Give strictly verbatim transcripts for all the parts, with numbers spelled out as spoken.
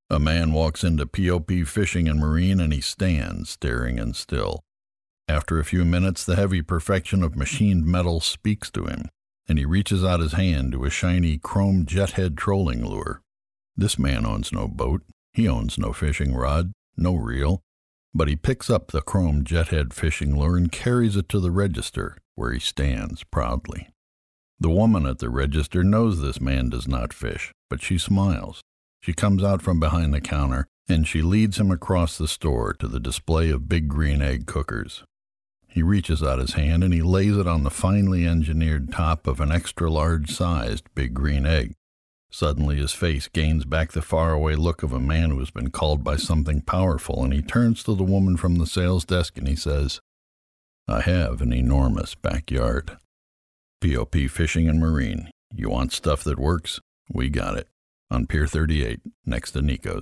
A man walks into P O P Fishing and Marine, and he stands, staring and still. After a few minutes, the heavy perfection of machined metal speaks to him, and he reaches out his hand to a shiny chrome jethead trolling lure. This man owns no boat. He owns no fishing rod, no reel, but he picks up the chrome jethead fishing lure and carries it to the register, where he stands proudly. The woman at the register knows this man does not fish, but she smiles. She comes out from behind the counter, and she leads him across the store to the display of big green egg cookers. He reaches out his hand and he lays it on the finely engineered top of an extra-large-sized big green egg. Suddenly his face gains back the faraway look of a man who has been called by something powerful, and he turns to the woman from the sales desk and he says, "I have an enormous backyard. P O P Fishing and Marine. You want stuff that works? We got it. On Pier thirty-eight, next to Nico's."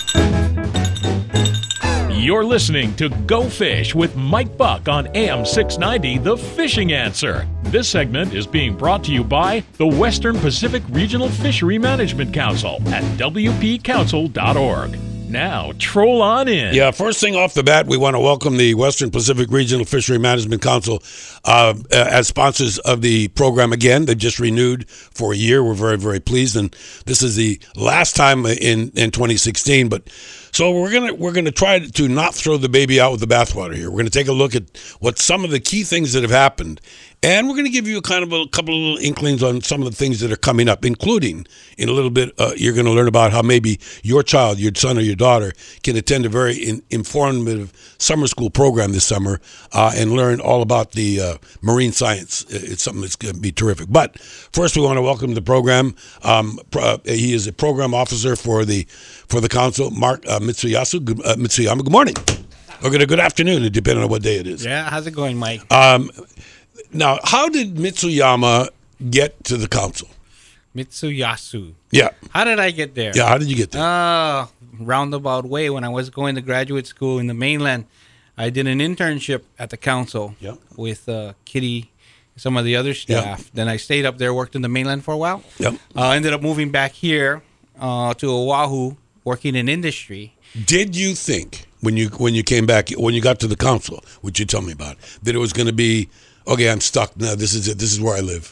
You're listening to Go Fish with Mike Buck on A M six ninety, The Fishing Answer. This segment is being brought to you by the Western Pacific Regional Fishery Management Council at w p council dot org. Now, troll on in. Yeah, first thing off the bat, we want to welcome the Western Pacific Regional Fishery Management Council uh, as sponsors of the program again. They've just renewed for a year. We're very, very pleased, and this is the last time in, in twenty sixteen. But so we're gonna we're gonna try to not throw the baby out with the bathwater here. We're gonna take a look at what some of the key things that have happened. And we're going to give you a kind of a couple of little inklings on some of the things that are coming up, including in a little bit, uh, you're going to learn about how maybe your child, your son or your daughter can attend a very in, informative summer school program this summer uh, and learn all about the uh, marine science. It's something that's going to be terrific. But first, we want to welcome to the program. Um, uh, he is a program officer for the for the council, Mark uh, Mitsuyasu. Good, uh, Mitsuyama. Good morning. Or good, good afternoon, depending on what day it is. Yeah, how's it going, Mike? Um, Now, how did Mitsuyama get to the council? Mitsuyasu. Yeah. How did I get there? Yeah, how did you get there? Uh, roundabout way. When I was going to graduate school in the mainland, I did an internship at the council yeah. with uh, Kitty, some of the other staff. Yeah. Then I stayed up there, worked in the mainland for a while. Yep. Uh, ended up moving back here uh, to Oahu, working in industry. Did you think when you when you came back, when you got to the council, which you tell me about, that it was going to be, okay, I'm stuck now, this is it, this is where I live?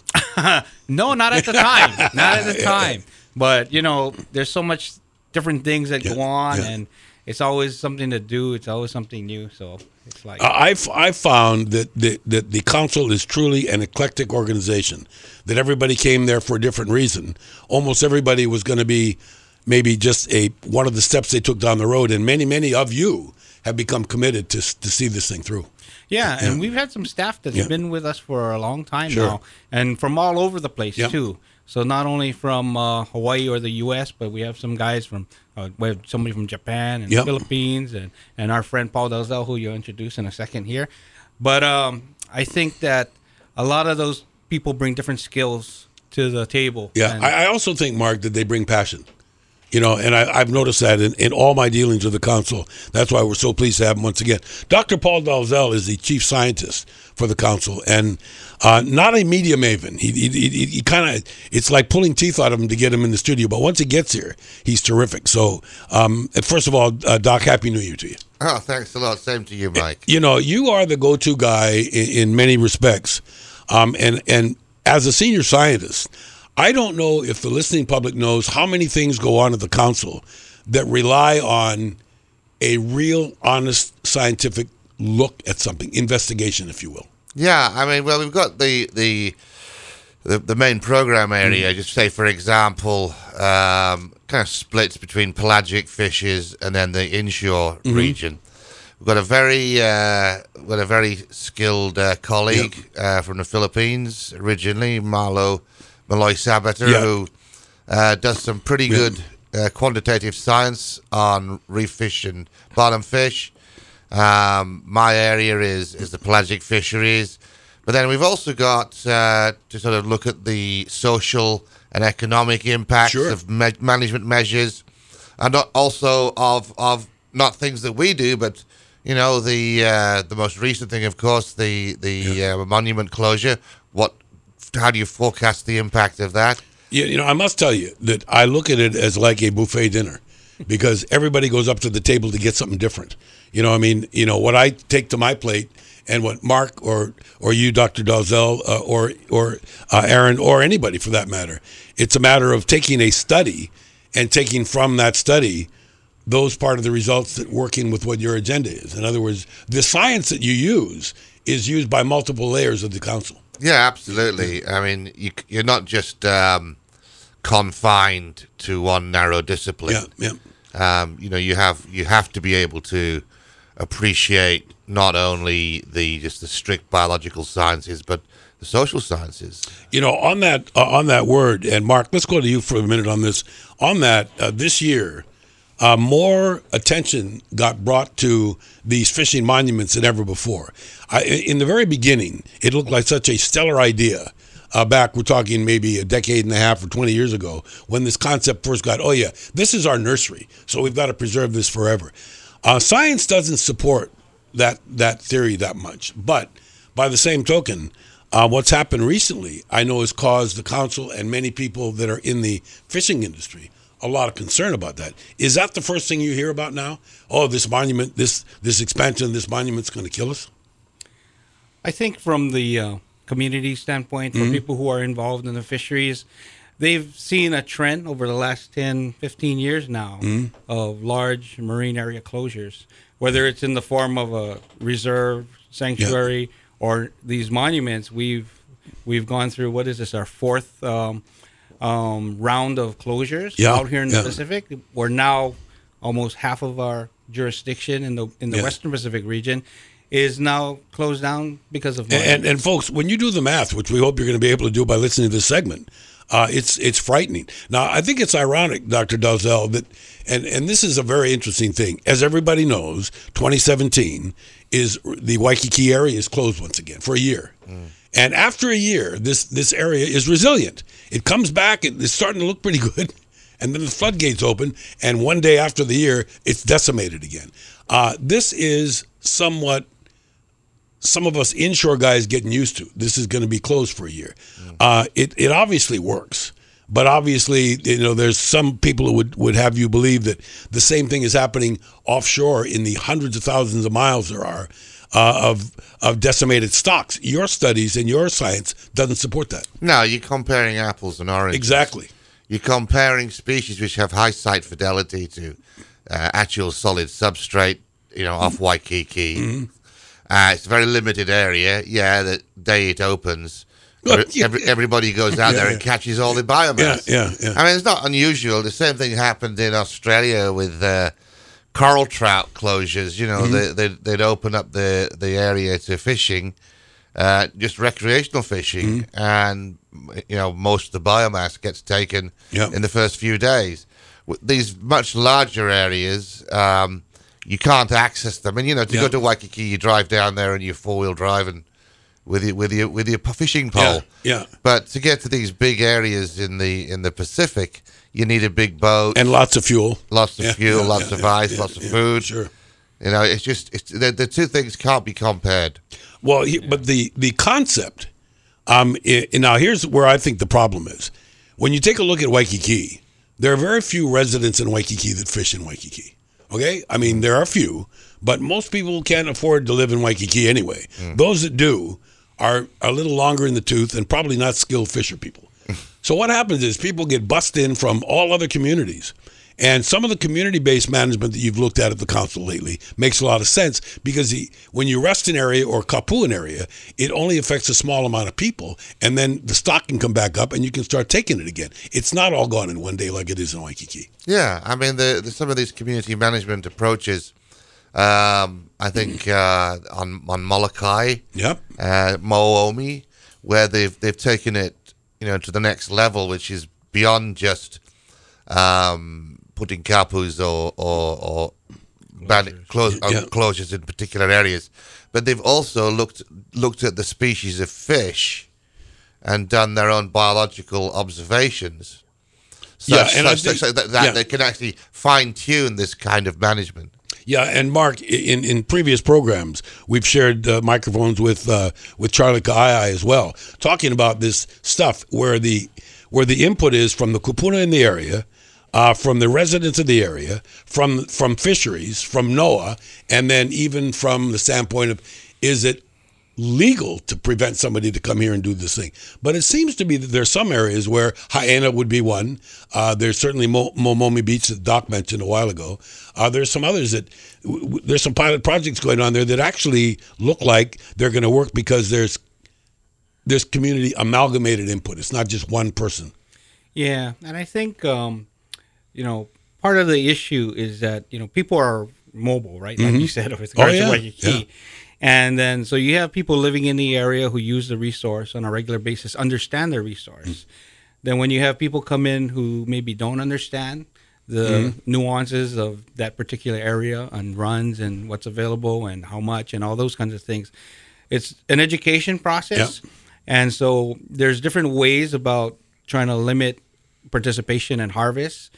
No, not at the time. Not at the Yeah. time. But, you know, there's so much different things that Yeah. go on, Yeah. and it's always something to do. It's always something new. So it's like... Uh, I've, I've found that the, that the council is truly an eclectic organization, that everybody came there for a different reason. Almost everybody was going to be maybe just a one of the steps they took down the road, and many, many of you have become committed to to see this thing through. Yeah, and Yeah. we've had some staff that's Yeah. been with us for a long time Sure. now, and from all over the place, Yeah. too. So not only from uh, Hawaii or the U S, but we have some guys from, uh, we have somebody from Japan and Yep. Philippines, and, and our friend Paul Dalzell, who you'll introduce in a second here. But um, I think that a lot of those people bring different skills to the table. Yeah, And- I, I also think, Mark, that they bring passion. You know, and I, I've noticed that in, in all my dealings with the council. That's why we're so pleased to have him once again. Doctor Paul Dalzell is the chief scientist for the council, and uh, not a media maven. He, he, he, he kind of, it's like pulling teeth out of him to get him in the studio. But once he gets here, he's terrific. So, um, first of all, uh, Doc, Happy New Year to you. Oh, thanks a lot. Same to you, Mike. You know, you are the go-to guy in, in many respects, um, and and as a senior scientist, I don't know if the listening public knows how many things go on at the council that rely on a real, honest, scientific look at something, investigation, if you will. Yeah, I mean, well, we've got the the the, the main program area. Mm. Just say, for example, um, kind of splits between pelagic fishes and then the inshore Mm-hmm. region. We've got a very uh, we've got a very skilled uh, colleague Yep. uh, from the Philippines originally, Marlo Malloy Sabater, Yeah. who uh, does some pretty Yeah. good uh, quantitative science on reef fish and bottom fish. Um, my area is, is the pelagic fisheries. But then we've also got uh, to sort of look at the social and economic impacts Sure. of me- management measures, and not also of of not things that we do, but you know the uh, the most recent thing, of course, the the uh, monument closure. What, how do you forecast the impact of that? You, you know, I must tell you that I look at it as like a buffet dinner. because everybody goes up to the table to get something different. You know, I mean, you know, what I take to my plate and what Mark or or you, Doctor Dalzell, uh, or or uh, Aaron, or anybody for that matter, it's a matter of taking a study and taking from that study those part of the results that working with what your agenda is. In other words, the science that you use is used by multiple layers of the council. Yeah, absolutely. I mean, you, you're not just um, confined to one narrow discipline. Yeah, yeah. Um, you know, you have you have to be able to appreciate not only the just the strict biological sciences, but the social sciences. You know, on that uh, on that word, and Mark, let's go to you for a minute on this. On that, uh, this year, uh, more attention got brought to these fishing monuments than ever before. I, in the very beginning, it looked like such a stellar idea. Uh, back, we're talking maybe a decade and a half or twenty years ago, when this concept first got, oh yeah, this is our nursery, so we've got to preserve this forever. Uh, science doesn't support that that theory that much, but by the same token, uh, what's happened recently, I know, has caused the council and many people that are in the fishing industry a lot of concern about that. Is that the first thing you hear about now? Oh, this monument, this this expansion of this monument's going to kill us? I think from the uh, community standpoint, for Mm-hmm. people who are involved in the fisheries, they've seen a trend over the last ten, fifteen years now Mm-hmm. of large marine area closures, whether it's in the form of a reserve, sanctuary, or these monuments. We've we've gone through, what is this, our fourth um, um, round of closures Yeah, out here in the yeah. Pacific. We're now almost half of our jurisdiction in the in the Yeah. Western Pacific region is now closed down because of And, and, monuments. and folks, when you do the math, which we hope you're going to be able to do by listening to this segment, uh, it's it's frightening. Now, I think it's ironic, Doctor Dalzell, that, and, and this is a very interesting thing. As everybody knows, twenty seventeen is the Waikiki area is closed once again for a year. Mm. And after a year, this, this area is resilient. It comes back, it, it's starting to look pretty good, and then the floodgates open, and one day after the year, it's decimated again. Uh, this is somewhat... some of us inshore guys getting used to. This is going to be closed for a year. Mm. Uh, it it obviously works, but obviously, you know, there's some people who would, would have you believe that the same thing is happening offshore in the hundreds of thousands of miles there are uh, of of decimated stocks. Your studies and your science doesn't support that. No, you're comparing apples and oranges. Exactly. You're comparing species which have high site fidelity to uh, actual solid substrate, you know, off Waikiki. Mm-hmm. Uh, it's a very limited area. Yeah, the day it opens, every, everybody goes out yeah, there yeah. and catches all the biomass. Yeah, yeah, yeah. I mean, it's not unusual. The same thing happened in Australia with uh, coral trout closures. You know, mm-hmm. they, they, they'd open up the, the area to fishing, uh, just recreational fishing, mm-hmm. and, you know, most of the biomass gets taken yep. in the first few days. These much larger areas... Um, you can't access them, and you know to yeah. go to Waikiki, you drive down there and you're four wheel driving with your with your with your fishing pole. Yeah, yeah. But to get to these big areas in the in the Pacific, you need a big boat and lots of fuel, lots of yeah, fuel, yeah, lots yeah, of yeah, ice, yeah, lots of yeah, food. Sure. You know, it's just it's the, the two things can't be compared. Well, he, but the the concept. Um, it, now here's where I think the problem is. When you take a look at Waikiki, there are very few residents in Waikiki that fish in Waikiki. Okay? I mean, there are a few, but most people can't afford to live in Waikiki anyway. Mm. Those that do are a little longer in the tooth and probably not skilled fisher people. So what happens is people get bussed in from all other communities. And some of the community-based management that you've looked at at the council lately makes a lot of sense because the, when you rest an area or kapu an area, it only affects a small amount of people, and then the stock can come back up and you can start taking it again. It's not all gone in one day like it is in Waikiki. Yeah, I mean, the, the some of these community management approaches, um, I think uh, on on Molokai, yep, uh, Moomi, where they've they've taken it, you know, to the next level, which is beyond just um, putting kapus or or, or ban- close, Yeah. uh, closures in particular areas, but they've also looked looked at the species of fish and done their own biological observations. So, Yeah, and so, I so, think- so that, that yeah. they can actually fine tune this kind of management. Yeah, and Mark, in, in previous programs, we've shared uh, microphones with uh, with Charlie Ka'ai as well, talking about this stuff where the where the input is from the kupuna in the area, uh, from the residents of the area, from from fisheries, from NOAA, and then even from the standpoint of, is it legal to prevent somebody to come here and do this thing? But it seems to be that there's some areas where Haena would be one. Uh, there's certainly Mo- Momomi Beach that Doc mentioned a while ago. Uh, there's some others that w- w- there's some pilot projects going on there that actually look like they're going to work because there's there's community amalgamated input. It's not just one person. Yeah, and I think um, you know, part of the issue is that, you know, people are mobile, right? Like Mhm. you said, with Oh, regards yeah, to what you yeah. key. And then, so you have people living in the area who use the resource on a regular basis, understand the resource. Mm. Then when you have people come in who maybe don't understand the Mm-hmm. nuances of that particular area and runs and what's available and how much and all those kinds of things, it's an education process. And so there's different ways about trying to limit participation and harvest.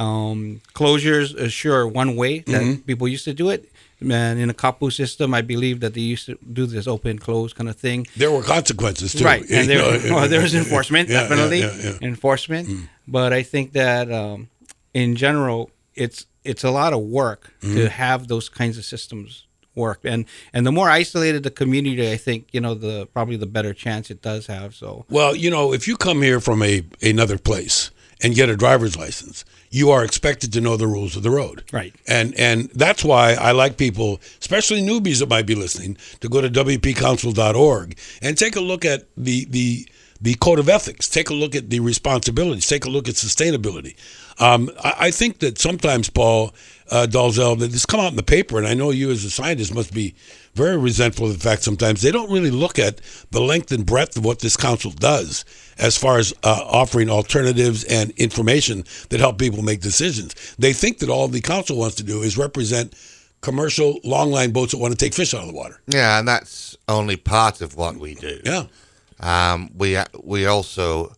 Um, closures is sure one way that Mm-hmm. people used to do it. And in a Kapu system, I believe that they used to do this open close kind of thing. There were consequences too. Right, and You there, know, well, there was enforcement, Yeah, yeah, definitely yeah, yeah. enforcement. But I think that um, in general, it's it's a lot of work Mm-hmm. to have those kinds of systems work, and and the more isolated the community, I think, you know, the probably the better chance it does have. So Well, you know, if you come here from a another place and get a driver's license, you are expected to know the rules of the road. Right. And and that's why I like people, especially newbies that might be listening, to go to W P council dot org and take a look at the the the code of ethics. Take a look at the responsibilities. Take a look at sustainability. Um, I, I think that sometimes, Paul uh, Dalzell, that this come out in the paper, and I know you as a scientist must be very resentful of the fact sometimes they don't really look at the length and breadth of what this council does as far as uh, offering alternatives and information that help people make decisions. They think that all the council wants to do is represent commercial longline boats that want to take fish out of the water. Yeah, and that's only part of what we do. Yeah. Um, we we also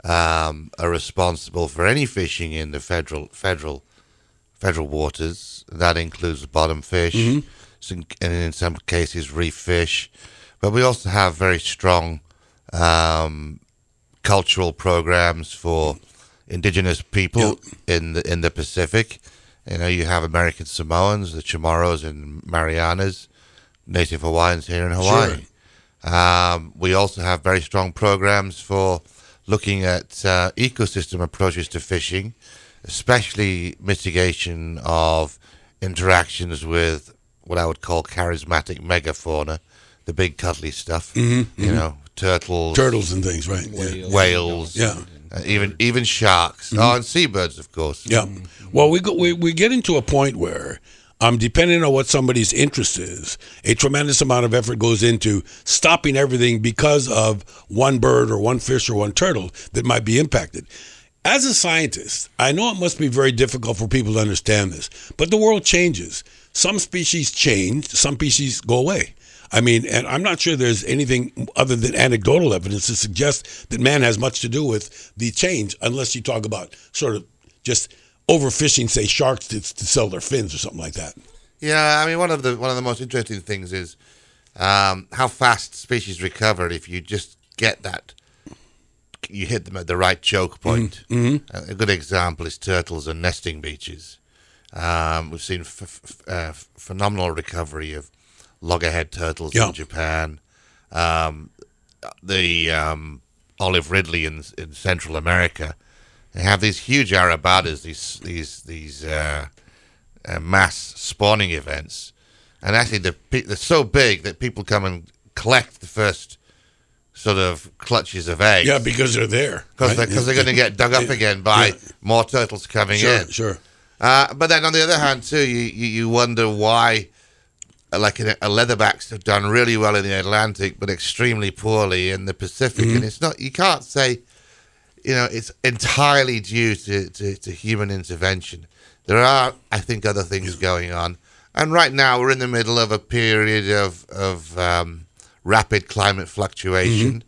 um, are responsible for any fishing in the federal federal federal waters. That includes bottom fish, some, and in some cases reef fish. But we also have very strong um, cultural programs for indigenous people Yep. in the in the Pacific. You know, you have American Samoans, the Chamorros and Marianas, Native Hawaiians here in Hawaii. Um, we also have very strong programs for looking at uh, ecosystem approaches to fishing, especially mitigation of interactions with what I would call charismatic megafauna, the big cuddly stuff, you know, turtles, Turtles and things, right? Yeah. whales, Yeah. uh, even even sharks, oh, and seabirds, of course. Yeah. Well, we go, we we get into a point where, um, depending on what somebody's interest is, a tremendous amount of effort goes into stopping everything because of one bird or one fish or one turtle that might be impacted. As a scientist, I know it must be very difficult for people to understand this, but the world changes. Some species change, some species go away. I mean, and I'm not sure there's anything other than anecdotal evidence to suggest that man has much to do with the change, unless you talk about sort of just overfishing, say, sharks to, to sell their fins or something like that. Yeah, I mean, one of the one of the most interesting things is um, how fast species recover if you just get that. You hit them at the right choke point. Mm-hmm. A good example is turtles and nesting beaches. Um, we've seen f- f- uh, phenomenal recovery of loggerhead turtles Yeah. in Japan. Um, the um, olive ridley in in Central America. They have these huge arabadas, these these these uh, uh, mass spawning events, and actually they're, pe- they're so big that people come and collect the first sort of clutches of eggs. Yeah, because they're there. because right? they're, 'cause they're going to get dug up again by Yeah. more turtles coming Sure, in. sure. Uh, but then on the other hand, too, you, you, you wonder why, uh, like a, a leatherbacks have done really well in the Atlantic, but extremely poorly in the Pacific. Mm-hmm. And it's not, you can't say, you know, it's entirely due to, to, to human intervention. There are, I think, other things going on. And right now we're in the middle of a period of, of um, rapid climate fluctuation.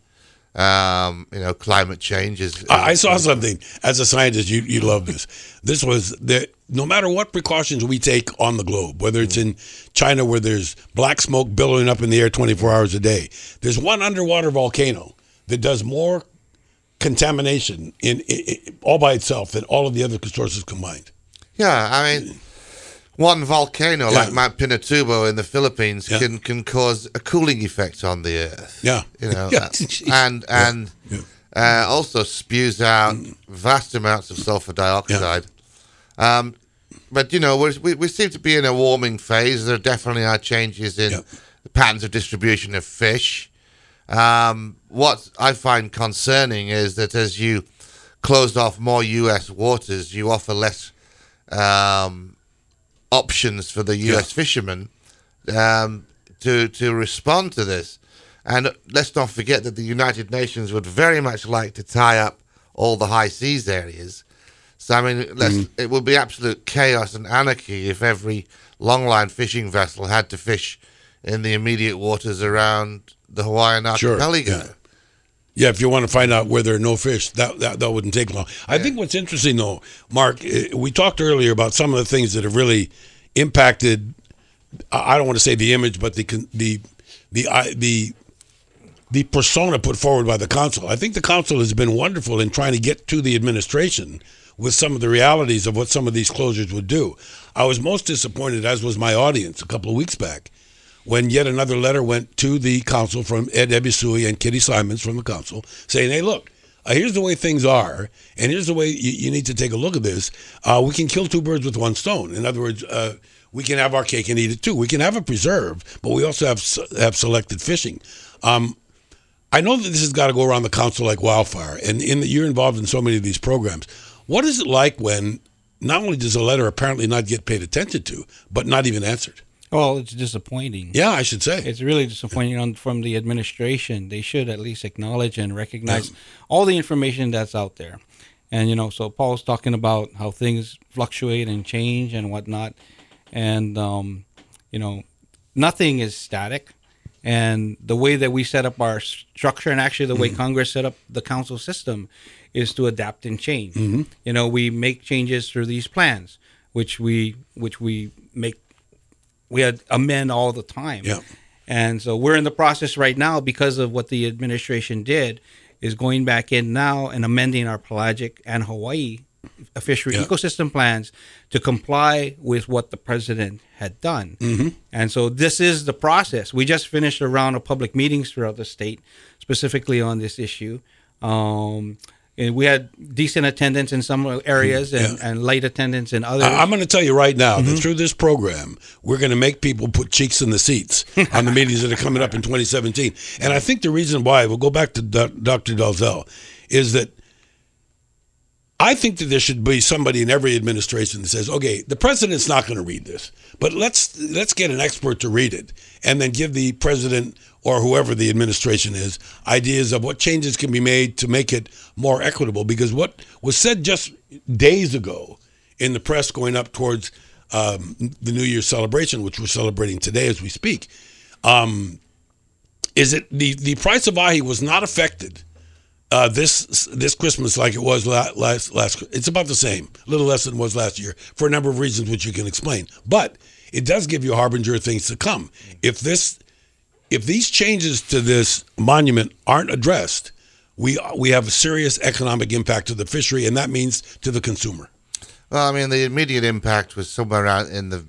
Um, you know, climate change is. I, I saw something as a scientist. You you love this. This was that no matter what precautions we take on the globe, whether it's in China where there's black smoke billowing up in the air twenty-four hours a day, there's one underwater volcano that does more contamination in, in, in all by itself than all of the other sources combined. Yeah, I mean, one volcano Yeah. like Mount Pinatubo in the Philippines Yeah. can, can cause a cooling effect on the Earth. Yeah. You know, Yeah. uh, and and Yeah. Uh, also spews out vast amounts of sulfur dioxide. Um, but you know, we're, we we seem to be in a warming phase. There definitely are changes in Yeah. the patterns of distribution of fish. Um, what I find concerning is that as you close off more U S waters, you offer less um, options for the U S Yeah. fishermen um, to to respond to this. And let's not forget that the United Nations would very much like to tie up all the high seas areas. So, I mean, let's, Mm. it would be absolute chaos and anarchy if every longline fishing vessel had to fish in the immediate waters around the Hawaiian Sure, archipelago. yeah. Yeah, if you want to find out where there are no fish, that that, that wouldn't take long. I think what's interesting, though, Mark, eh, we talked earlier about some of the things that have really impacted. I I don't want to say the image, but the con- the the I the the persona put forward by the council. I think the council has been wonderful in trying to get to the administration with some of the realities of what some of these closures would do. I was most disappointed, as was my audience a couple of weeks back, when yet another letter went to the council from Ed Ebisui and Kitty Simons from the council saying, hey, look, uh, here's the way things are, and here's the way you, you need to take a look at this. Uh, we can kill two birds with one stone. In other words, uh, we can have our cake and eat it too. We can have a preserve, but we also have have selected fishing. Um, I know that this has got to go around the council like wildfire, and in the, you're involved in so many of these programs. What is it like when not only does a letter apparently not get paid attention to, but not even answered? Well, it's disappointing. Yeah, I should say. It's really disappointing on, from the administration. They should at least acknowledge and recognize yeah. all the information that's out there. And, you know, so Paul's talking about how things fluctuate and change and whatnot. And, um, you know, nothing is static. And the way that we set up our structure, and actually the way mm-hmm. Congress set up the council system, is to adapt and change. Mm-hmm. You know, we make changes through these plans, which we which we make we had amend all the time. Yeah. And so we're in the process right now, because of what the administration did, is going back in now and amending our pelagic and Hawaii fishery yeah. ecosystem plans to comply with what the president had done. Mm-hmm. And so this is the process. We just finished a round of public meetings throughout the state, specifically on this issue. Um, and we had decent attendance in some areas and, yeah. and light attendance in others. I'm going to tell you right now mm-hmm. that through this program, we're going to make people put cheeks in the seats on the meetings that are coming up in twenty seventeen. And I think the reason why, we'll go back to Doctor Dalzell, is that I think that there should be somebody in every administration that says, okay, the president's not going to read this, but let's let's get an expert to read it and then give the president or whoever the administration is ideas of what changes can be made to make it more equitable. Because what was said just days ago in the press going up towards um, the New Year's celebration, which we're celebrating today as we speak, um, is that the, the price of ahi was not affected Uh, this this Christmas like it was last, last last. It's about the same, a little less than it was last year, for a number of reasons which you can explain. But it does give you a harbinger of things to come. If this, if these changes to this monument aren't addressed, we we have a serious economic impact to the fishery, and that means to the consumer. Well, I mean, the immediate impact was somewhere out in the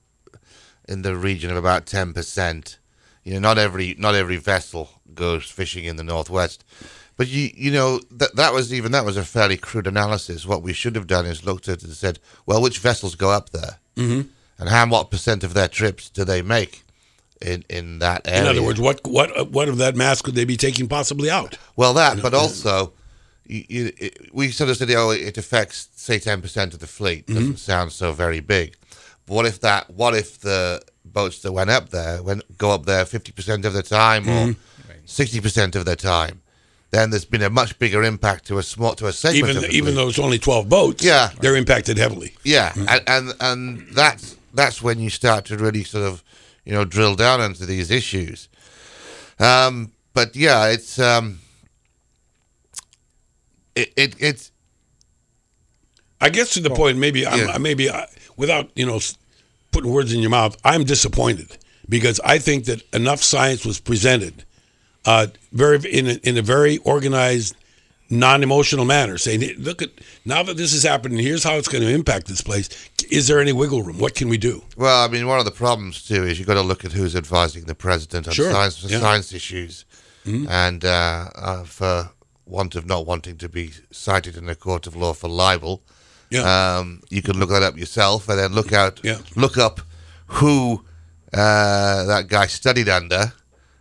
in the region of about ten percent. You know, not every not every vessel goes fishing in the Northwest. But you you know that that was even that was a fairly crude analysis. What we should have done is looked at it and said, well, which vessels go up there, mm-hmm. and how what percent of their trips do they make in in that area? In other words, what what what of that mass could they be taking possibly out? Well, that, you know, but also, you, you, it, we sort of said, oh, it affects say ten percent of the fleet. Doesn't mm-hmm. sound so very big. But what if that? What if the boats that went up there went go up there fifty percent of the time or sixty mm-hmm. percent of their time? Then there's been a much bigger impact to a small to a segment even of the even fleet. though it's only twelve boats. Yeah, they're impacted heavily. Yeah, mm-hmm. and, and and that's that's when you start to really sort of you know drill down into these issues. Um, but yeah, it's um, it, it it's. I guess to the point. Maybe I'm, yeah. maybe I, without you know putting words in your mouth, I'm disappointed because I think that enough science was presented. Uh, very in a, in a very organized, non-emotional manner, saying, "Hey, look at now that this is happening, here's how it's going to impact this place. Is there any wiggle room? What can we do?" Well, I mean, one of the problems too is you've got to look at who's advising the president on Sure. science, Yeah. science issues, mm-hmm. and uh, uh, for want of not wanting to be cited in a court of law for libel, Yeah. um, you can look that up yourself, and then look out, Yeah. look up who uh, that guy studied under.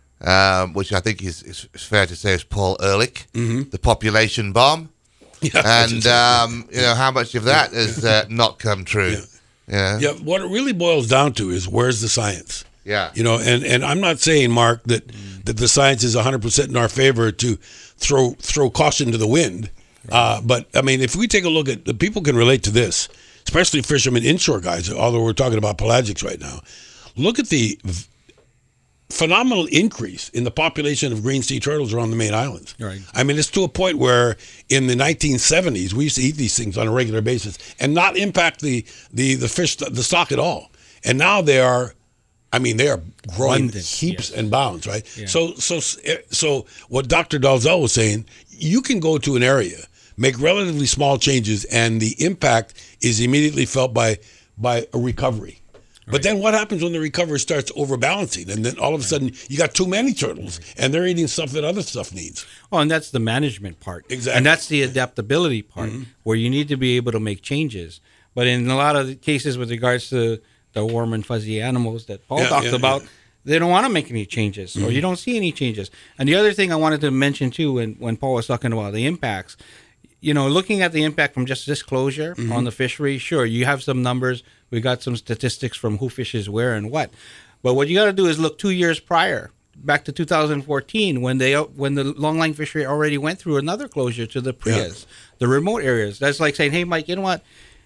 Um, which I think is, is fair to say is Paul Ehrlich, mm-hmm. the population bomb, Yeah, and um, you know how much of that has uh, not come true. Yeah. Yeah. Yeah, what it really boils down to is where's the science? Yeah. You know, and, and I'm not saying, Mark, that that the science is one hundred percent in our favor to throw throw caution to the wind. Uh, but, I mean, if we take a look at, the people can relate to this, especially fishermen, inshore guys, although we're talking about pelagics right now. Look at the v- phenomenal increase in the population of green sea turtles around the main islands. Right. I mean, it's to a point where in the nineteen seventies, we used to eat these things on a regular basis and not impact the, the, the fish, the stock at all. And now they are, I mean, they are growing Abundant, heaps yes. and bounds, right? Yeah. So, so, so what Doctor Dalzell was saying, you can go to an area, make relatively small changes, and the impact is immediately felt by by a recovery. But then what happens when the recovery starts overbalancing, and then all of a sudden you got too many turtles, and they're eating stuff that other stuff needs? Oh, and that's the management part. Exactly. And that's the adaptability part, mm-hmm. where you need to be able to make changes. But in a lot of the cases with regards to the warm and fuzzy animals that Paul Yeah, talked yeah, about, yeah. they don't want to make any changes, mm-hmm. or you don't see any changes. And the other thing I wanted to mention, too, when, when Paul was talking about the impacts, you know, looking at the impact from just disclosure mm-hmm. on the fishery, sure, you have some numbers. We got some statistics from who fishes where and what. But what you got to do is look two years prior, back to two thousand fourteen, when they when the longline fishery already went through another closure to the Prias, yeah. the remote areas. That's like saying, hey, Mike, you know what?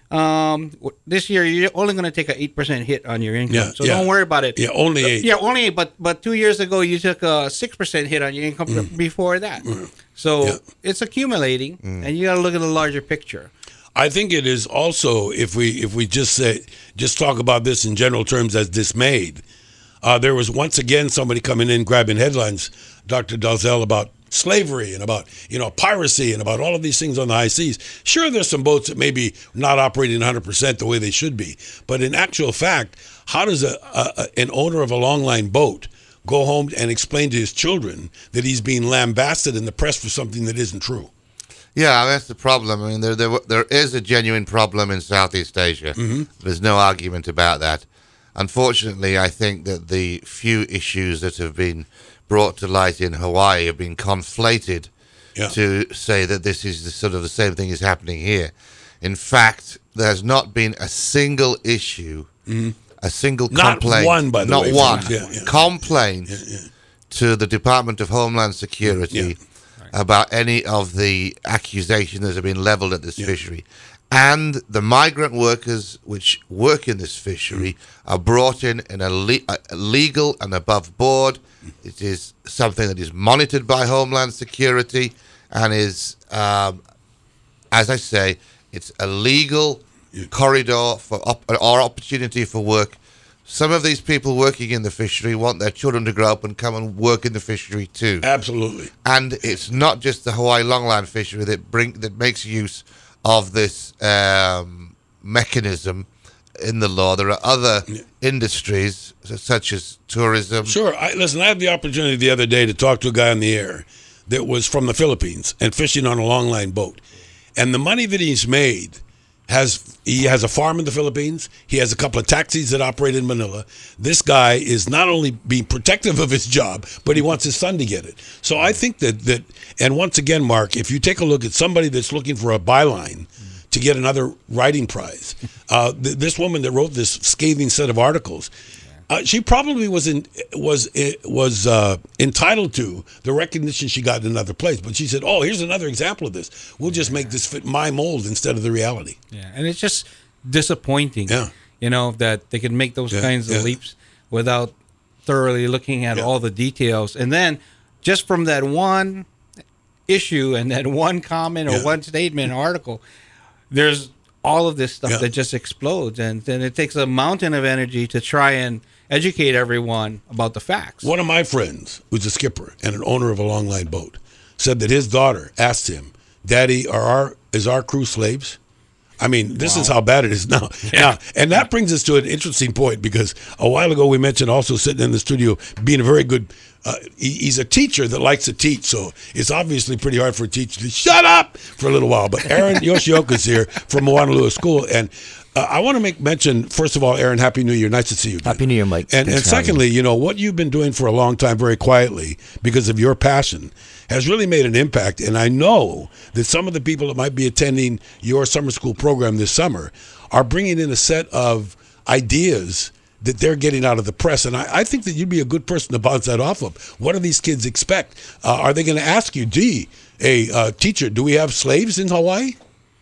Um, this year you're only going to take an eight percent hit on your income, Yeah, so yeah. don't worry about it. Yeah, only eight. Yeah, only eight. But but two years ago you took a six percent hit on your income Mm. before that. Mm. So Yeah. it's accumulating, Mm. and you got to look at the larger picture. I think it is also, if we if we just say just talk about this in general terms as dismayed. Uh, there was once again somebody coming in grabbing headlines, Doctor Dalzell, about slavery and about you know piracy and about all of these things on the high seas. Sure, there's some boats that maybe not operating one hundred percent the way they should be, but in actual fact, how does a, a an owner of a longline boat go home and explain to his children that he's being lambasted in the press for something that isn't true? Yeah, that's the problem. I mean, there there, there is a genuine problem in Southeast Asia. Mm-hmm. There's no argument about that. Unfortunately, I think that the few issues that have been brought to light in Hawaii have been conflated yeah. to say that this is the sort of the same thing is happening here. In fact, there's not been a single issue, mm-hmm. a single not complaint. One, by the not way, one. Yeah, yeah. complaint yeah, yeah. to the Department of Homeland Security Yeah. about any of the accusations that have been leveled at this Yeah. fishery. And the migrant workers which work in this fishery mm. are brought in in a, le- a legal and above board. Mm. It is something that is monitored by Homeland Security and is, um, as I say, it's a legal yeah. corridor for op- or opportunity for work. Some of these people working in the fishery want their children to grow up and come and work in the fishery too. Absolutely. And it's not just the Hawaii longline fishery that bring that makes use of this um, mechanism in the law. There are other yeah. industries such as tourism. Sure. I, listen, I had the opportunity the other day to talk to a guy on the air that was from the Philippines and fishing on a longline boat. And the money that he's made has he has a farm in the Philippines. He has a couple of taxis that operate in Manila. This guy is not only being protective of his job, but he wants his son to get it. So I think that, that and once again, Mark, if you take a look at somebody that's looking for a byline to get another writing prize, uh, th- this woman that wrote this scathing set of articles, Uh, she probably was in, was was uh, entitled to the recognition she got in another place, but she said, "Oh, here's another example of this. We'll just make this fit my mold instead of the reality." Yeah, and it's just disappointing. Yeah. You know that they can make those yeah, kinds of yeah. leaps without thoroughly looking at yeah. all the details, and then just from that one issue and that one comment or yeah. one statement or article, there's all of this stuff yeah. that just explodes, and then it takes a mountain of energy to try and educate everyone about the facts. One of my friends, who's a skipper and an owner of a longline boat, said that his daughter asked him, Daddy, are our is our crew slaves? I mean, this wow. is how bad it is now. Yeah. Now, and that brings us to an interesting point, because a while ago we mentioned also sitting in the studio being a very good, uh, he, he's a teacher that likes to teach, so it's obviously pretty hard for a teacher to shut up for a little while. But Aaron Yoshioka is here from Moanalua School, and uh, I want to make mention, first of all, Aaron, Happy New Year. Nice to see you again. Happy New Year, Mike. And, and secondly, you know, what you've been doing for a long time very quietly because of your passion has really made an impact. And I know that some of the people that might be attending your summer school program this summer are bringing in a set of ideas that they're getting out of the press. And I, I think that you'd be a good person to bounce that off of. What do these kids expect? Uh, are they going to ask you, gee, hey, uh, teacher, do we have slaves in Hawaii?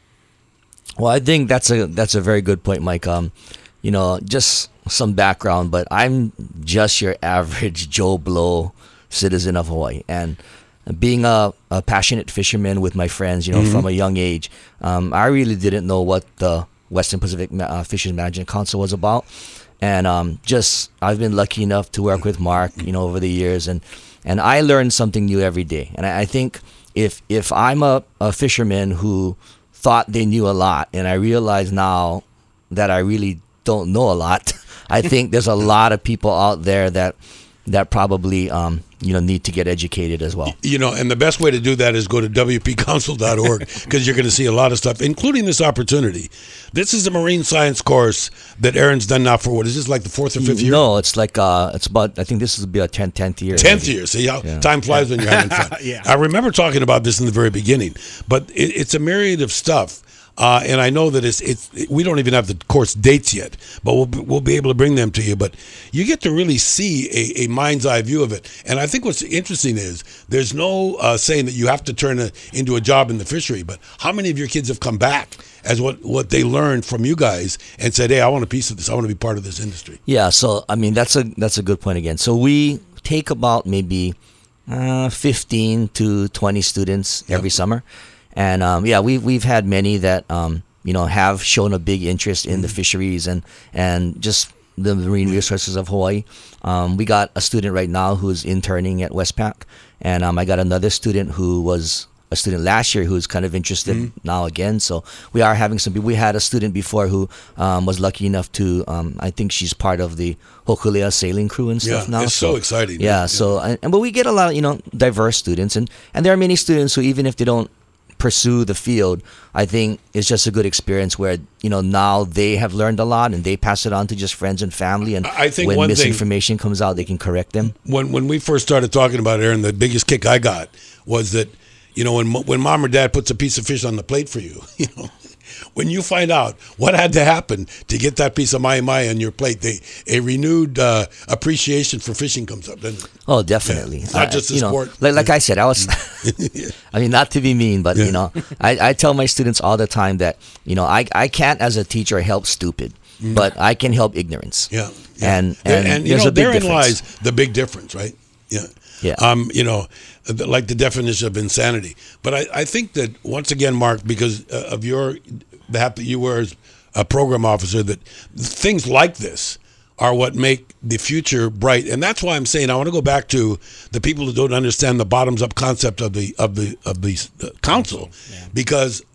Well, I think that's a that's a very good point, Mike. Um, you know, just some background, but I'm just your average Joe Blow citizen of Hawaii. And being a, a passionate fisherman with my friends, you know, mm-hmm. from a young age, um, I really didn't know what the Western Pacific uh, Fisheries Management Council was about. And um, just, I've been lucky enough to work with Mark, you know, over the years. And, and I learn something new every day. And I, I think if if I'm a, a fisherman who thought they knew a lot, and I realize now that I really don't know a lot, I think there's a lot of people out there that that probably um, you know need to get educated as well. You know, and the best way to do that is go to W P council dot org, because you're going to see a lot of stuff, including this opportunity. This is a marine science course that Aaron's done now for, what is this, like the fourth or fifth year? No, it's like uh, it's about, I think this will be a tenth, tenth year. Tenth year. See how yeah. time flies when you're having fun. Yeah. I remember talking about this in the very beginning, but it, it's a myriad of stuff. Uh, and I know that it's it's we don't even have the course dates yet, but we'll we'll be able to bring them to you. But you get to really see a, a mind's eye view of it. And I think what's interesting is there's no uh, saying that you have to turn it into a job in the fishery. But how many of your kids have come back as what, what they learned from you guys and said, "Hey, I want a piece of this. I want to be part of this industry." Yeah. So I mean, that's a that's a good point again. So we take about maybe uh, fifteen to twenty students every yep. summer. And um, yeah, we we've had many that um, you know have shown a big interest in the fisheries and and just the marine resources of Hawaii. Um, we got a student right now who's interning at Westpac, and um, I got another student who was a student last year who's kind of interested mm-hmm. now again. So we are having some. We had a student before who um, was lucky enough to. Um, I think she's part of the Hokulea sailing crew and stuff yeah, now. It's so, so exciting. Yeah. yeah. So and, and but we get a lot of you know diverse students, and and there are many students who even if they don't pursue the field, I think it's just a good experience where you know now they have learned a lot and they pass it on to just friends and family, and I think when one misinformation thing, comes out they can correct them. When when we first started talking about it, Aaron, the biggest kick I got was that you know when when mom or dad puts a piece of fish on the plate for you, you know when you find out what had to happen to get that piece of mai mai on your plate, they a renewed uh, appreciation for fishing comes up, doesn't it? Oh, definitely. Yeah. It's not uh, just a sport. Know, like, like I said, I was. yeah. I mean, not to be mean, but yeah. you know, I, I tell my students all the time that you know I I can't as a teacher help stupid, mm. but I can help ignorance. Yeah. yeah. And and, and there's you know, a big therein difference. lies the big difference, right? Yeah. Yeah. Um, you know, like the definition of insanity. But I, I think that once again, Mark, because of your the hat that you wear as a program officer, that things like this are what make the future bright. And that's why I'm saying I want to go back to the people who don't understand the bottoms up concept of the of the of the uh, council, yeah. because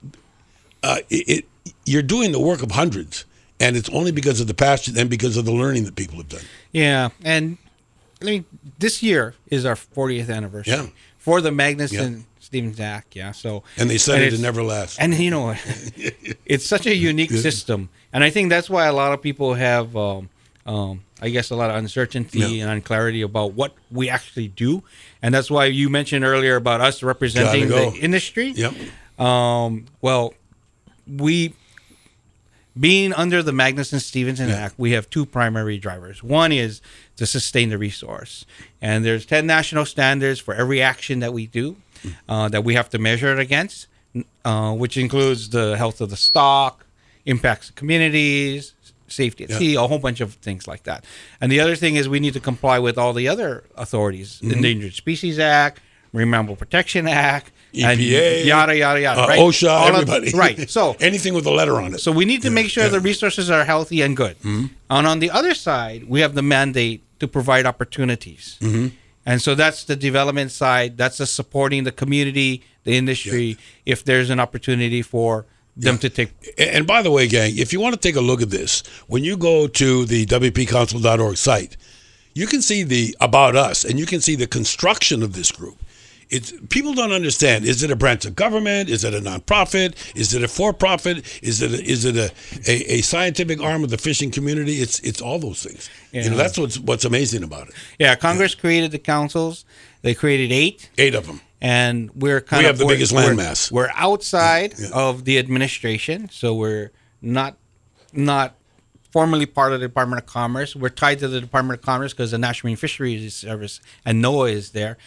uh, it, it you're doing the work of hundreds, and it's only because of the passion and because of the learning that people have done. Yeah, and I mean this year is our fortieth anniversary yeah. for the Magnuson yeah. Stevens Act. Yeah, so and they said and it to never last. And you know, it's such a unique system, and I think that's why a lot of people have. Um, Um, I guess a lot of uncertainty yeah. and unclarity about what we actually do, and that's why you mentioned earlier about us representing the industry. Yep. Um, well, we being under the Magnuson-Stevenson yeah. Act, we have two primary drivers. One is to sustain the resource, and there's ten national standards for every action that we do uh, that we have to measure it against, uh, which includes the health of the stock, impacts of communities, safety at yeah. sea, a whole bunch of things like that. And the other thing is we need to comply with all the other authorities, mm-hmm. Endangered Species Act, Marine Mammal Protection Act, E P A, and yada, yada, yada. Uh, right? OSHA, all everybody. Of, right. So anything with a letter on it. So we need to yeah. make sure yeah. the resources are healthy and good. Mm-hmm. And on the other side, we have the mandate to provide opportunities. Mm-hmm. And so that's the development side. That's the supporting the community, the industry, yeah. if there's an opportunity for them yeah. to take. And by the way, gang, if you want to take a look at this, when you go to the W P council dot org site, you can see the About Us, and you can see the construction of this group. It's, people don't understand. Is it a branch of government? Is it a nonprofit? Is it a for-profit? Is it a, is it a, a, a scientific arm of the fishing community? It's it's all those things. Yeah. You know, that's what's what's amazing about it. Yeah, Congress yeah. created the councils. They created eight. Eight of them. And we're kind we of have the biggest landmass. We're, we're outside yeah. of the administration, so we're not not formally part of the Department of Commerce. We're tied to the Department of Commerce because the National Marine Fisheries Service and NOAA is there.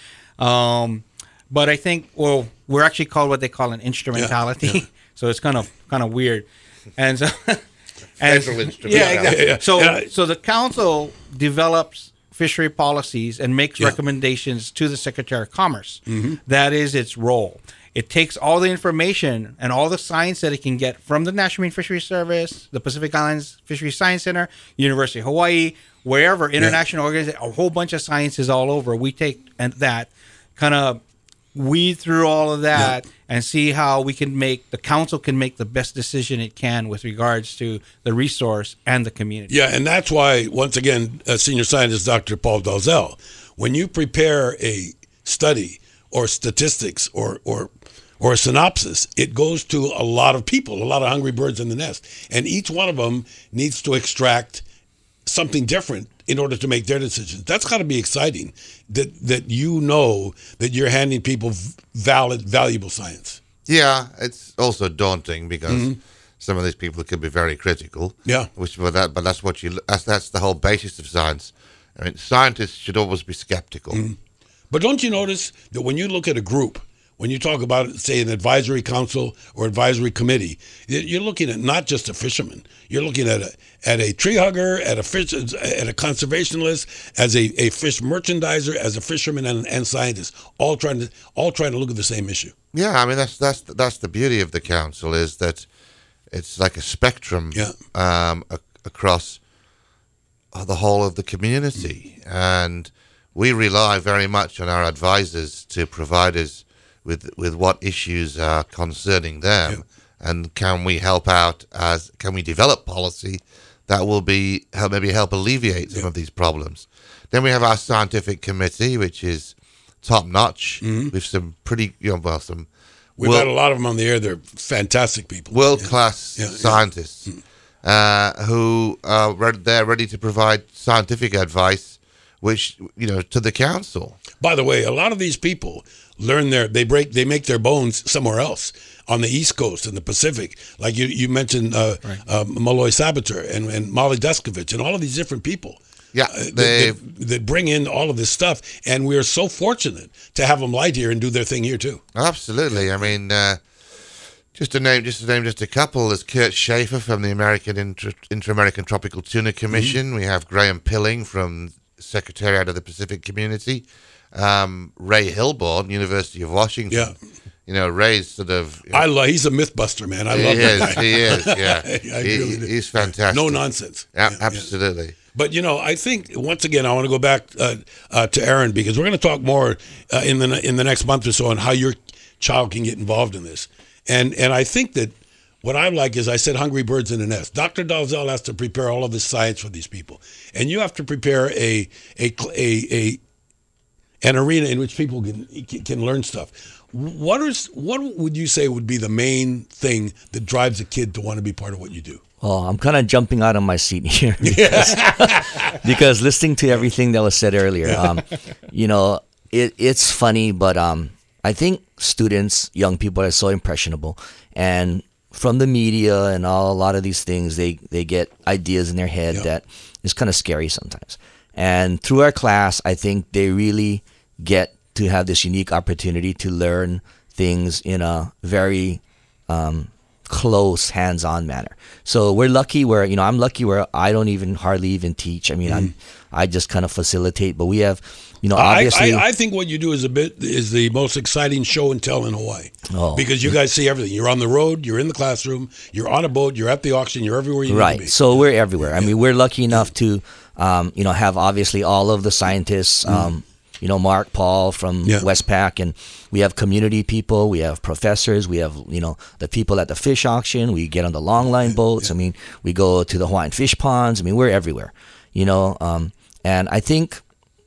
Um, But I think, well, we're actually called what they call an instrumentality, yeah, yeah. so it's kind of kind of weird, and so, and, yeah, exactly. Yeah, yeah. So, yeah. so the council develops fishery policies and makes yeah. recommendations to the Secretary of Commerce. Mm-hmm. That is its role. It takes all the information and all the science that it can get from the National Marine Fisheries Service, the Pacific Islands Fisheries Science Center, University of Hawaii, wherever, international yeah. organizations, a whole bunch of sciences all over. We take and that kind of weed through all of that yeah. and see how we can make, the council can make the best decision it can with regards to the resource and the community. Yeah, and that's why, once again, uh, senior scientist Doctor Paul Dalzell, when you prepare a study or statistics or, or, or a synopsis, it goes to a lot of people, a lot of hungry birds in the nest. And each one of them needs to extract something different in order to make their decisions. That's got to be exciting, that that you know that you're handing people valid, valuable science. Yeah, it's also daunting because mm-hmm. some of these people can be very critical. Yeah, which but that but that's what you that's that's the whole basis of science. I mean, scientists should always be skeptical. Mm-hmm. But don't you notice that when you look at a group, when you talk about, say, an advisory council or advisory committee, you're looking at not just a fisherman. You're looking at a at a tree hugger, at a fish, at a conservationist, as a, a fish merchandiser, as a fisherman and, and scientist, all trying to all trying to look at the same issue. Yeah, I mean that's that's that's the beauty of the council, is that it's like a spectrum yeah. um, a, across the whole of the community, mm. and we rely very much on our advisors to provide us with with what issues are concerning them, yeah. and can we help out as can we develop policy that will be help maybe help alleviate some yeah. of these problems. Then we have our scientific committee, which is top notch mm-hmm. with some pretty you know well some we've world, had a lot of them on the air. They're fantastic people, world yeah. class yeah. scientists yeah. Uh, who are ready, they're ready to provide scientific advice, which you know to the council. By the way, a lot of these people learn their they break they make their bones somewhere else on the East Coast in the Pacific, like you you mentioned uh, right. uh, Malloy Sabater and, and Molly Deskovich and all of these different people. Yeah, uh, they they bring in all of this stuff, and we are so fortunate to have them light here and do their thing here too. Absolutely, I mean, uh, just to name just to name just a couple. There's Kurt Schaefer from the American Inter- Inter-American Tropical Tuna Commission. Mm-hmm. We have Graham Pilling from Secretariat of the Pacific Community. Um, Ray Hilborn, University of Washington. Yeah. You know, Ray's sort of... You know, I love, he's a mythbuster, man. I he love is, that guy. He is, yeah. I he, really he's fantastic. No nonsense. Yeah, yeah, absolutely. Yeah. But, you know, I think, once again, I want to go back uh, uh, to Aaron, because we're going to talk more uh, in the in the next month or so on how your child can get involved in this. And and I think that what I like is, I said, hungry birds in the nest. Doctor Dalzell has to prepare all of this science for these people. And you have to prepare a a a, a an arena in which people can can learn stuff. What is what would you say would be the main thing that drives a kid to want to be part of what you do? Well, I'm kind of jumping out of my seat here because, because listening to everything that was said earlier, um, you know, it, it's funny, but um, I think students, young people, are so impressionable, and from the media and all a lot of these things, they they get ideas in their head yeah. that is kind of scary sometimes. And through our class, I think they really get to have this unique opportunity to learn things in a very um, close, hands-on manner. So we're lucky where, you know, I'm lucky where I don't even hardly even teach. I mean, mm. I'm I just kind of facilitate, but we have, you know, obviously. I, I, I think what you do is a bit is the most exciting show and tell in Hawaii. Oh. Because you guys see everything. You're on the road, you're in the classroom, you're on a boat, you're at the auction, you're everywhere you right. need to be. So we're everywhere. I mean, we're lucky enough to, um, you know, have obviously all of the scientists, um, you know, Mark, Paul from Yeah. Westpac, and we have community people, we have professors, we have, you know, the people at the fish auction, we get on the long line boats. I mean, we go to the Hawaiian fish ponds. I mean, we're everywhere, you know, um, and I think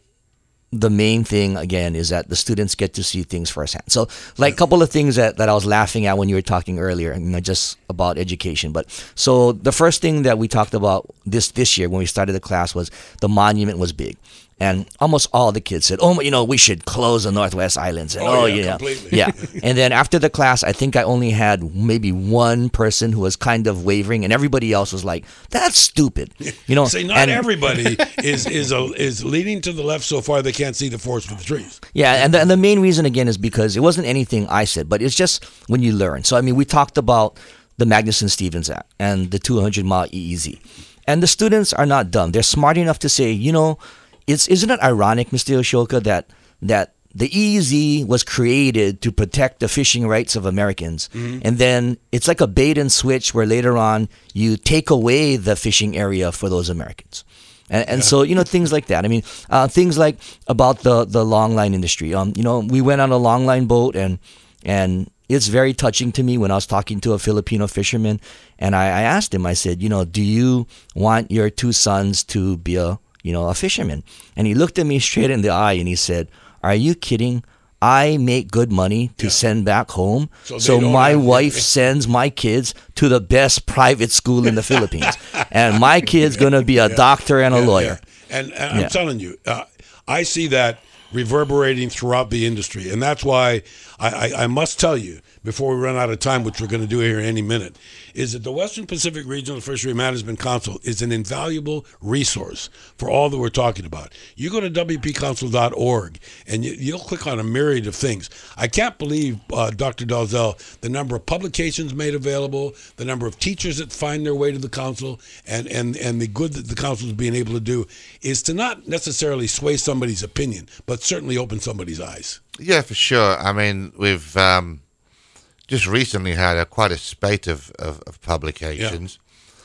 the main thing again is that the students get to see things firsthand. So, like a couple of things that, that I was laughing at when you were talking earlier, you know, just about education. But so the first thing that we talked about this this year when we started the class was the monument was big. And almost all the kids said, "Oh, you know, we should close the Northwest Islands." And, Oh, oh, yeah, yeah, completely. yeah. And then after the class, I think I only had maybe one person who was kind of wavering, and everybody else was like, "That's stupid." You know, Say not and- everybody is is a, is leaning to the left so far they can't see the forest for the trees. Yeah, and the, and the main reason again is because it wasn't anything I said, but it's just when you learn. So I mean, we talked about the Magnuson-Stevens Act and the two hundred mile E E Z, and the students are not dumb. They're smart enough to say, you know, it's isn't it ironic, Mister Oshoka, that that the E E Z was created to protect the fishing rights of Americans, and then it's like a bait and switch where later on you take away the fishing area for those Americans. And, and so, you know, things like that. I mean, uh, things like about the, the long line industry. Um, you know, we went on a long line boat, and and it's very touching to me when I was talking to a Filipino fisherman, and I, I asked him, I said, you know, do you want your two sons to be a, you know, a fisherman? And he looked at me straight in the eye and he said, "Are you kidding? I make good money to send back home, So so, they don't my have- wife sends my kids to the best private school in the Philippines, and my kid's gonna be a doctor and a Yeah, lawyer." yeah. And, and I'm Yeah. telling you, uh, I see that reverberating throughout the industry, and that's why I, I, I must tell you before we run out of time, which we're going to do here in any minute, is that the Western Pacific Regional Fishery Management Council is an invaluable resource for all that we're talking about. You go to W P council dot org and you, you'll click on a myriad of things. I can't believe, uh, Doctor Dalzell, the number of publications made available, the number of teachers that find their way to the council, and, and, and the good that the council is being able to do is to not necessarily sway somebody's opinion, but certainly open somebody's eyes. Yeah, for sure. I mean, we've um, just recently had a, quite a spate of, of, of publications.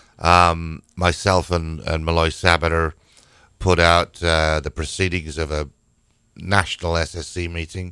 Um, myself and, and Malloy Sabater put out uh, the proceedings of a national S S C meeting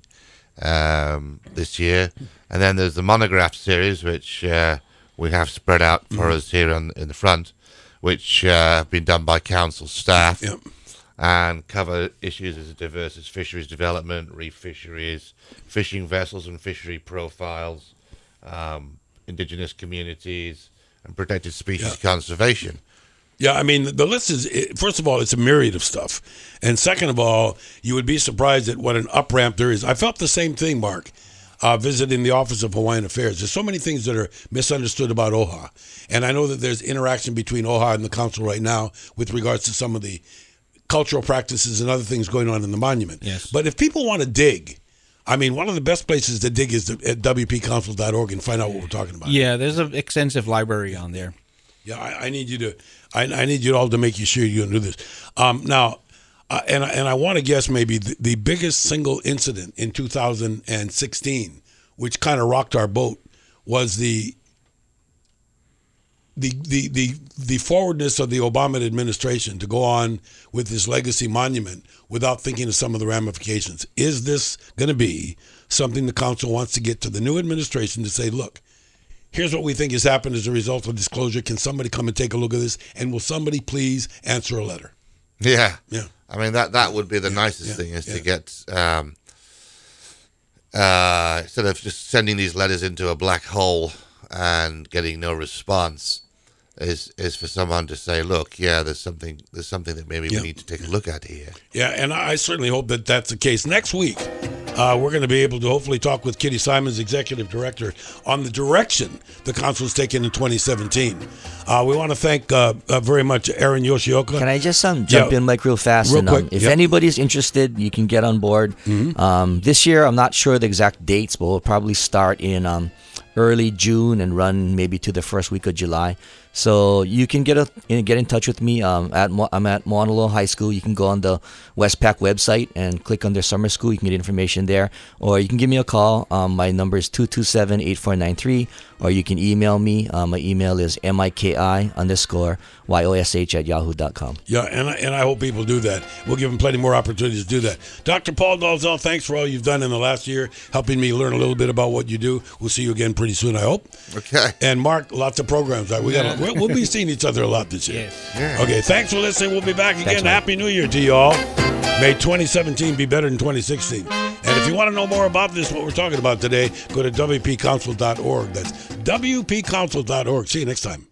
um, this year. And then there's the monograph series, which uh, we have spread out for Mm-hmm. us here on, in the front, which uh, have been done by council staff. Yep. And cover issues as diverse as fisheries development, reef fisheries, fishing vessels and fishery profiles, um, indigenous communities, and protected species Yeah. conservation. Yeah, I mean, the list is, it- first of all, it's a myriad of stuff. And second of all, you would be surprised at what an up ramp there is. I felt the same thing, Mark, uh, visiting the Office of Hawaiian Affairs. There's so many things that are misunderstood about O H A. And I know that there's interaction between O H A and the council right now with regards to some of the cultural practices and other things going on in the monument. Yes. But if people want to dig, I mean, one of the best places to dig is the, at W P council dot org and find out what we're talking about. Yeah, there's an extensive library on there. Yeah, I, I need you to, I, I need you all to make you sure you're going to do this. Um, now, uh, and I- and I want to guess maybe the, the biggest single incident in two thousand sixteen, which kind of rocked our boat, was the the the the the forwardness of the Obama administration to go on with this legacy monument without thinking of some of the ramifications. Is this going to be something the council wants to get to the new administration to say, look, here's what we think has happened as a result of disclosure. Can somebody come and take a look at this? And will somebody please answer a letter? Yeah. Yeah. I mean, that, that would be the nicest yeah, thing is yeah. to get, um, uh, instead of just sending these letters into a black hole and getting no response, is is for someone to say, look, yeah, there's something there's something that maybe Yeah. we need to take a look at here. Yeah, and I certainly hope that that's the case. Next week, uh, we're going to be able to hopefully talk with Kitty Simons, Executive Director, on the direction the council is taking in twenty seventeen. Uh, we want to thank uh, uh, very much Aaron Yoshioka. Can I just um, jump Yeah. in, Mike, real fast? Real and, um, quick, if yep. anybody's interested, you can get on board. Um, this year, I'm not sure the exact dates, but we'll probably start in um, early June and run maybe to the first week of July. So you can get a get in touch with me. Um, at Mo- I'm at Mauna Loa High School. You can go on the Westpac website and click on their summer school. You can get information there, or you can give me a call. Um, my number is two two seven, eight four nine three, or you can email me. Uh, my email is miki underscore yosh at yahoo dot com. Yeah, and I, and I hope people do that. We'll give them plenty more opportunities to do that. Doctor Paul Dalzell, thanks for all you've done in the last year, helping me learn a little bit about what you do. We'll see you again pretty soon, I hope. Okay. And Mark, lots of programs. Right? We Yeah. got. We'll, we'll be seeing each other a lot this year. Yes. Yeah. Okay, thanks for listening. We'll be back again. Thanks, Mike. Happy New Year to you all. May twenty seventeen be better than twenty sixteen. And if you want to know more about this, what we're talking about today, go to w p council dot org. That's w p council dot org. See you next time.